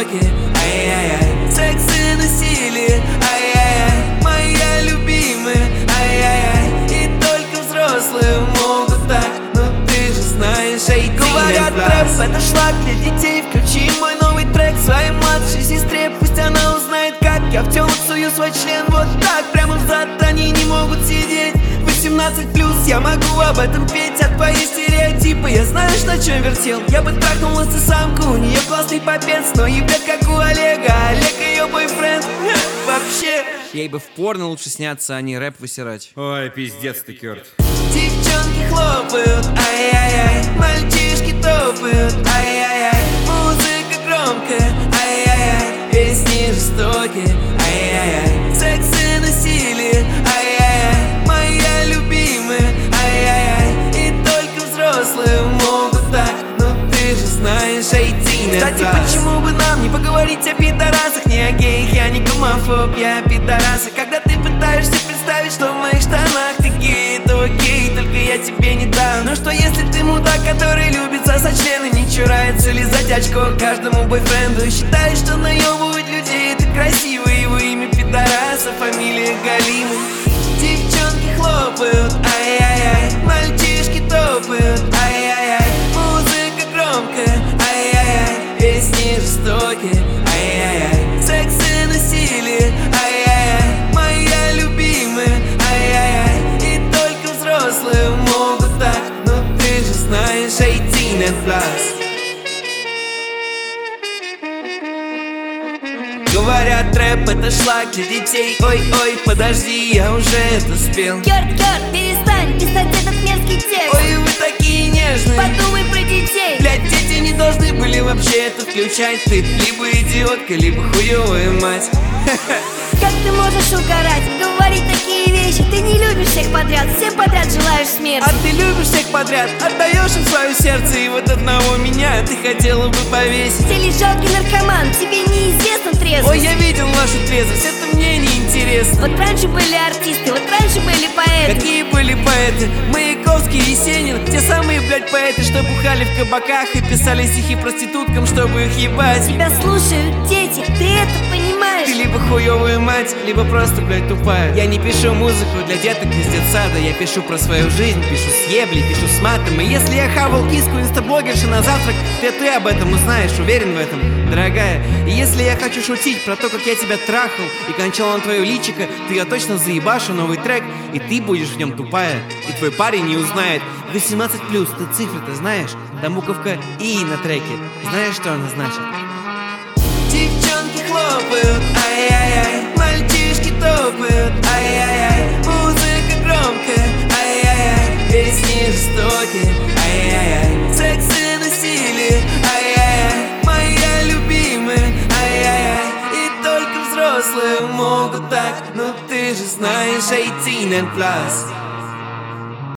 жестоки, ай-яй-яй. Секс и насилие, ай-яй-яй. Моя любимая, ай-яй-яй. И только взрослые могут так, но ты же знаешь, эй, говорят, рэп — это шлак для детей. Включи мой новый трек своей младшей сестре. Пусть она узнает, как я в тело сую свой член. Вот так, прямо в зад они не могут сидеть. 18+, я могу об этом петь. А твои стереотипы, я знаю, что чем вертел. Я бы трахнул самку, у нее классный попец. Но ебет, как у Олега, Олег ее бойфренд. Вообще Ей бы в порно лучше сняться, а не рэп высирать. Ой, пиздец ты, Кёрт. девчонки хлопают, ай-яй-яй. Мальчишки топают, ай-яй-яй. Музыка громкая, ай-яй-яй. Песни жестокие, ай-яй-яй. Секс и насилие, ай-яй-яй. Моя любимая, ай-яй-яй. И только взрослые могут так, но ты же знаешь, эй, Тина. Кстати, почему бы нам не поговорить о пидорасах? Не о геях, я не гомофоб, я пидораса. Когда ты пытаешься представить, что в моих штанах ты гей, то окей, только я тебе не дам. Но что если ты мудак, который любит сосать члены, не чурается лизать очко каждому бойфренду, и считаешь, что наебывать людей это красиво, его имя пидораса, фамилия Галимов. Девчонки хлопают, ай-яй-яй. Мальчишки топают, ай-яй-яй. Музыка громкая, ай-яй-яй. Песни жестокие, ай-яй-яй. Секс и насилие, ай-яй-яй. Моя любимая, ай-яй-яй. И только взрослые могут так, но ты же знаешь, 18+. Говорят, рэп — это шлак для детей. Ой-ой, подожди, я уже это спел. Кёрт, перестань писать этот мерзкий текст. Ой, вы такие нежные. Подумай про детей. Блядь, дети не должны были вообще это включать. Ты либо идиотка, либо хуёвая мать. Как ты можешь угорать, говорить такие вещи? Ты не любишь всех подряд, всем подряд желаешь смерти. А ты любишь всех подряд, отдаешь им свое сердце. И вот одного меня ты хотела бы повесить. Ты лишь жалкий наркоман, тебе неизвестна трезвость. Ой, я видел вашу трезвость, это мне не интересно. Вот раньше были артисты, вот раньше были поэты. Какие были поэты? Маяковский, Есенин. Те самые, блядь, поэты, что бухали в кабаках и писали стихи проституткам, чтобы их ебать. Тебя слушают дети, ты это понимаешь? Ты либо хуёвая мать, либо просто, блядь, тупая. Я не пишу музыку для деток из детсада. Я пишу про свою жизнь, пишу с еблей, пишу с матом. И если я хавал киску инстаблогерши на завтрак, то ты об этом узнаешь, уверен в этом, дорогая. И если я хочу шутить про то, как я тебя трахал и кончал на твое личико, то я точно заебашу новый трек, и ты будешь в нем тупая, и твой парень не узнает. 18+, ты цифры-то знаешь? Там буковка И на треке. Знаешь, что она значит? Девчонки хлопают, ай-яй-яй. Мальчишки топают, ай-яй-яй. Музыка громкая, ай-яй-яй. Песни жестокие, ай-яй-яй. Секс и насилие, ай-яй-яй. Моя любимая, ай-яй-яй. И только взрослые могут так, но ты же знаешь, 18+.